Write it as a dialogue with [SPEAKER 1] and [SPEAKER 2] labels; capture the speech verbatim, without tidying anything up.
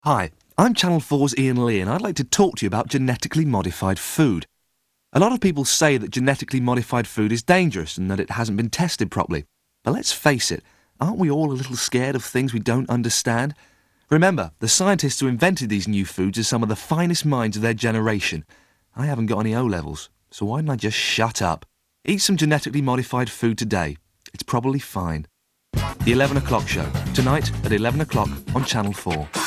[SPEAKER 1] Hi, I'm Channel four's Ian Lee and I'd like to talk to you about genetically modified food. A lot of people say that genetically modified food is dangerous and that it hasn't been tested properly. But let's face it, aren't we all a little scared of things we don't understand? Remember, the scientists who invented these new foods are some of the finest minds of their generation. I haven't got any O-levels, so why don't I just shut up? Eat some genetically modified food today. It's probably fine. The eleven o'clock show, tonight at eleven o'clock on Channel four.